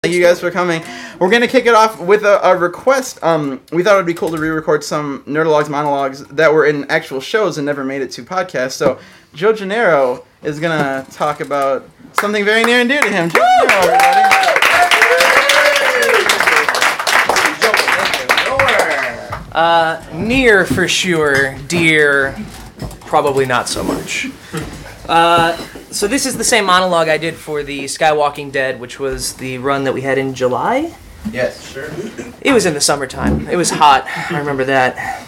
Thank you guys for coming. We're going to kick it off with a request. We thought it would be cool to re-record some Nerdologues monologues that were in actual shows and never made it to podcasts. So Joe Gennaro is going to talk about something very near and dear to him. Joe Gennaro, everybody. Near for sure, dear, probably not so much. So this is the same monologue I did for the Skywalking Dead, which was the run that we had in July. Yes, sure. It was in the summertime. It was hot. I remember that.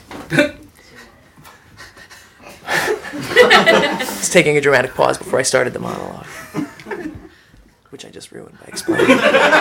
It's taking a dramatic pause before I started the monologue, which I just ruined by explaining.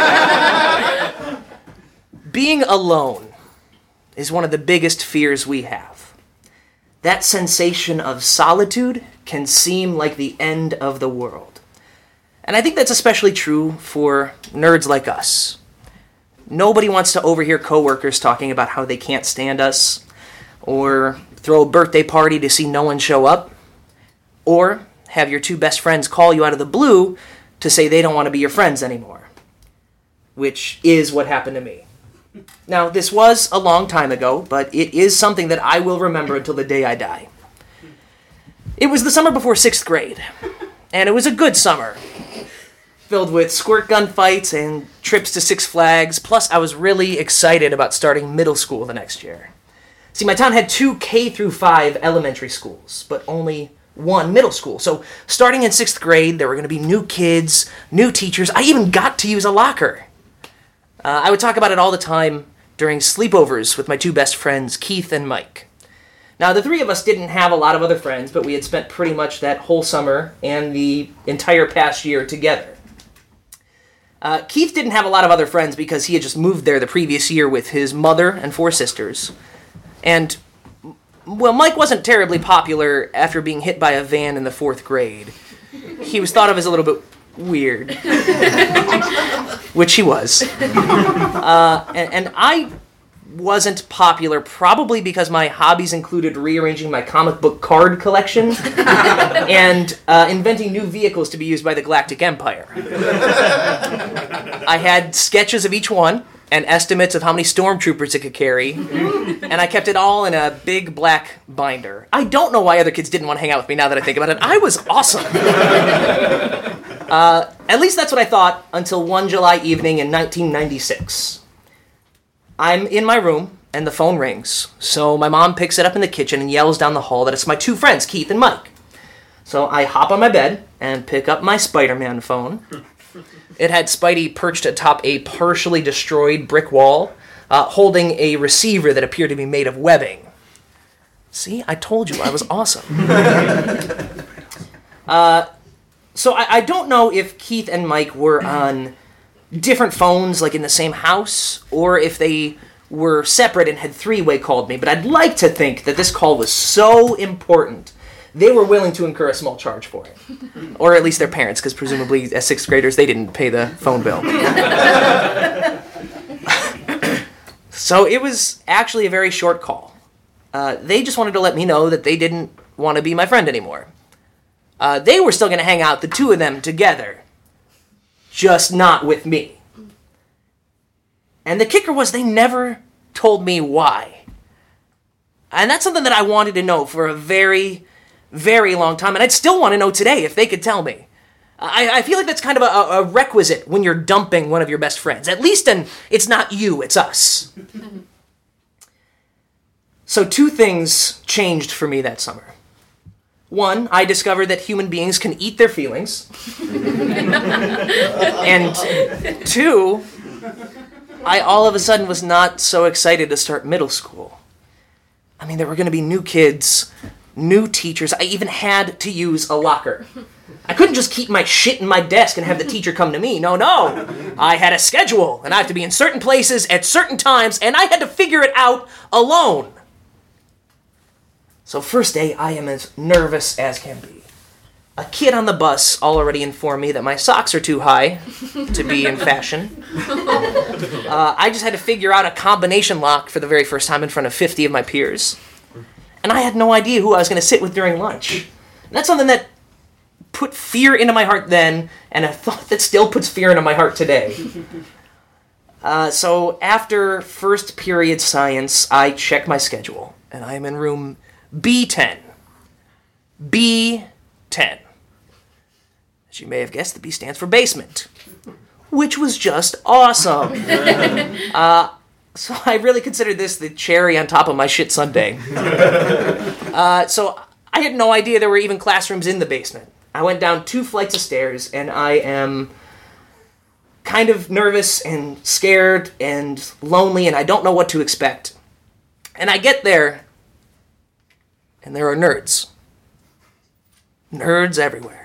Being alone is one of the biggest fears we have. That sensation of solitude can seem like the end of the world. And I think that's especially true for nerds like us. Nobody wants to overhear coworkers talking about how they can't stand us, or throw a birthday party to see no one show up, or have your two best friends call you out of the blue to say they don't want to be your friends anymore. Which is what happened to me. Now, this was a long time ago, but it is something that I will remember until the day I die. It was the summer before 6th grade, and it was a good summer, filled with squirt gun fights and trips to Six Flags, plus I was really excited about starting middle school the next year. See, my town had 2 K-5 elementary schools, but only 1 middle school, so starting in 6th grade, there were going to be new kids, new teachers. I even got to use a locker. I would talk about it all the time during sleepovers with my 2 best friends, Keith and Mike. Now, the 3 of us didn't have a lot of other friends, but we had spent pretty much that whole summer and the entire past year together. Keith didn't have a lot of other friends because he had just moved there the previous year with his mother and 4 sisters. And, well, Mike wasn't terribly popular after being hit by a van in the 4th grade. He was thought of as a little bit weird. Which he was. And I wasn't popular probably because my hobbies included rearranging my comic book card collection and inventing new vehicles to be used by the Galactic Empire. I had sketches of each one and estimates of how many stormtroopers it could carry, and I kept it all in a big black binder. I don't know why other kids didn't want to hang out with me now that I think about it. I was awesome. At least that's what I thought until one July evening in 1996. I'm in my room, and the phone rings. So my mom picks it up in the kitchen and yells down the hall that it's my 2 friends, Keith and Mike. So I hop on my bed and pick up my Spider-Man phone. It had Spidey perched atop a partially destroyed brick wall, holding a receiver that appeared to be made of webbing. See, I told you I was awesome. So I don't know if Keith and Mike were on different phones, like in the same house, or if they were separate and had 3-way called me, but I'd like to think that this call was so important, they were willing to incur a small charge for it. Or at least their parents, because presumably as 6th graders, they didn't pay the phone bill. So it was actually a very short call. They just wanted to let me know that they didn't want to be my friend anymore. They were still going to hang out, the 2 of them together, just not with me. And the kicker was they never told me why. And that's something that I wanted to know for a very, very long time, and I'd still want to know today if they could tell me. I feel like that's kind of a requisite when you're dumping one of your best friends. At least it's not you, it's us. So 2 things changed for me that summer. 1, I discovered that human beings can eat their feelings. And 2, I all of a sudden was not so excited to start middle school. I mean, there were going to be new kids, new teachers. I even had to use a locker. I couldn't just keep my shit in my desk and have the teacher come to me. No. I had a schedule, and I had to be in certain places at certain times, and I had to figure it out alone. So first day, I am as nervous as can be. A kid on the bus already informed me that my socks are too high to be in fashion. I just had to figure out a combination lock for the very first time in front of 50 of my peers. And I had no idea who I was going to sit with during lunch. And that's something that put fear into my heart then, and a thought that still puts fear into my heart today. So after first period science, I check my schedule, and I am in room B10. B10. As you may have guessed, the B stands for basement, which was just awesome. So I really considered this the cherry on top of my shit sundae. So I had no idea there were even classrooms in the basement. I went down 2 flights of stairs, and I am kind of nervous and scared and lonely, and I don't know what to expect. And I get there, and there are nerds. Nerds everywhere.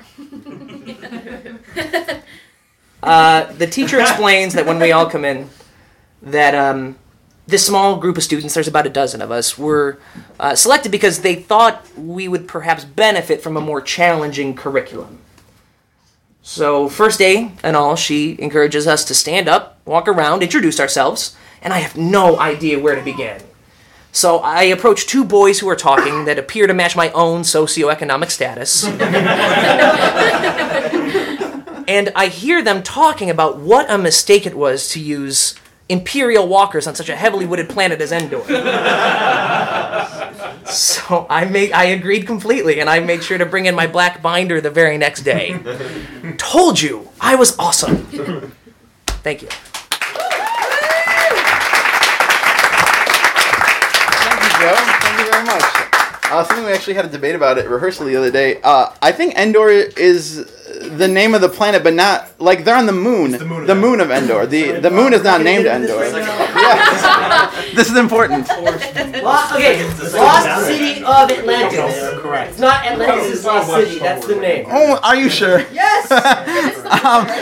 The teacher explains that when we all come in, that this small group of students, there's about a dozen of us, were selected because they thought we would perhaps benefit from a more challenging curriculum. So first day and all, she encourages us to stand up, walk around, introduce ourselves, and I have no idea where to begin. So I approach 2 boys who are talking that appear to match my own socioeconomic status. And I hear them talking about what a mistake it was to use Imperial walkers on such a heavily wooded planet as Endor. So I agreed completely, and I made sure to bring in my black binder the very next day. Told you, I was awesome. Thank you. Thank you, Joe. Thank you very much. Something we actually had a debate about at rehearsal the other day. I think Endor is the name of the planet, but not like they're on the moon. The moon of Endor. The moon is not named Endor. Yes. This is important. Lost City of Atlantis. Correct. It's not Atlantis, it's Lost City. That's the name. Oh, are you sure? Yes!